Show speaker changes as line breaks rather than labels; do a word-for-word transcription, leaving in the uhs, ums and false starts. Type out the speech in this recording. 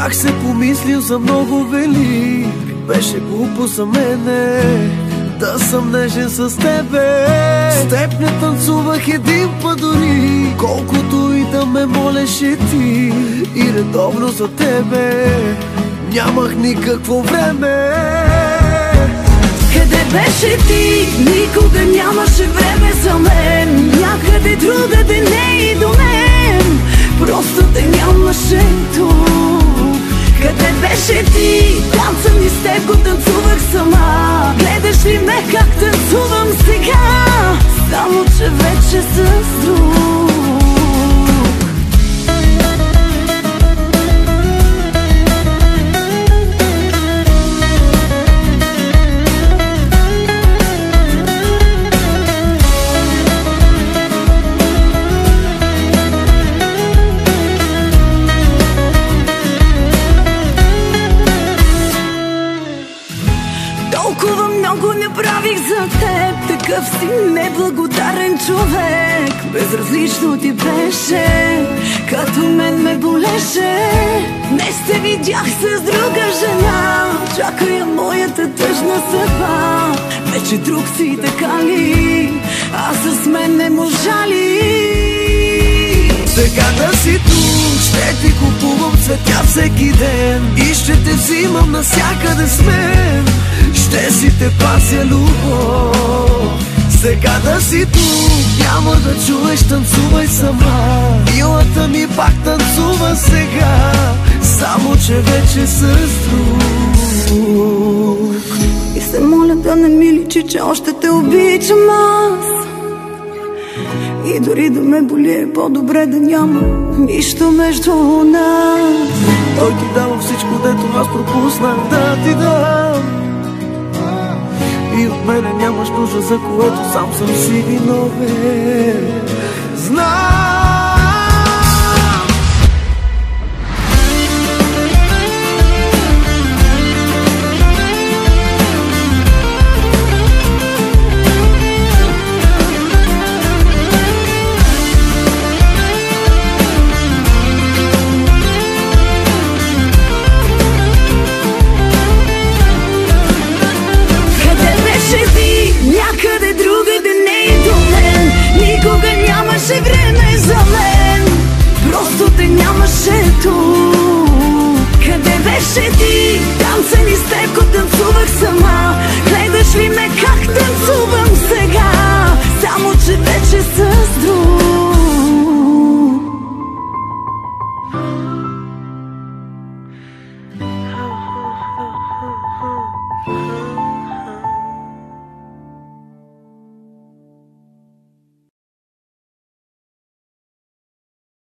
Бях се помислил за много велик. Беше глупо за мене да съм нежен с тебе. С теб не танцувах един път дори, колкото и да ме молеше ти. И редовно за тебе нямах никакво време.
Къде беше ти? Никога нямаше време за мен. Някъде другаде, не и до мен. Просто те нямаше тук. Къде беше ти? Танца ми с теб го танцувах сама. Гледаш ли ме как танцувам сега? Само че вече с друг. Толкова много направих за теб, такъв си неблагодарен човек. Безразлично ти беше, като мен ме болеше. Днес те видях с друга жена, чакая моята тъжна съдба. Вече друг си, така ли? А с мен не можа ли?
Сега да си тук, ще ти купувам цветя всеки ден и ще те взимам навсякъде с мен. Ще си те пася любов. Сега да си тук, няма да чуеш, танцувай сама. Милата ми пак танцува сега, само че вече с друг.
И се моля да не ми личи, че още те обичам аз. И дори да ме боли, е по-добре да няма нищо между нас.
Той ти дава всичко, дето аз пропуснах да ти дам. И от мене нямаш нужда, за което сам съм си виновен. Знам.
Някъде другаде, не и до мен. Никога нямаше време за мен. Просто те нямаше тук. Къде беше ти? Танца ни с теб.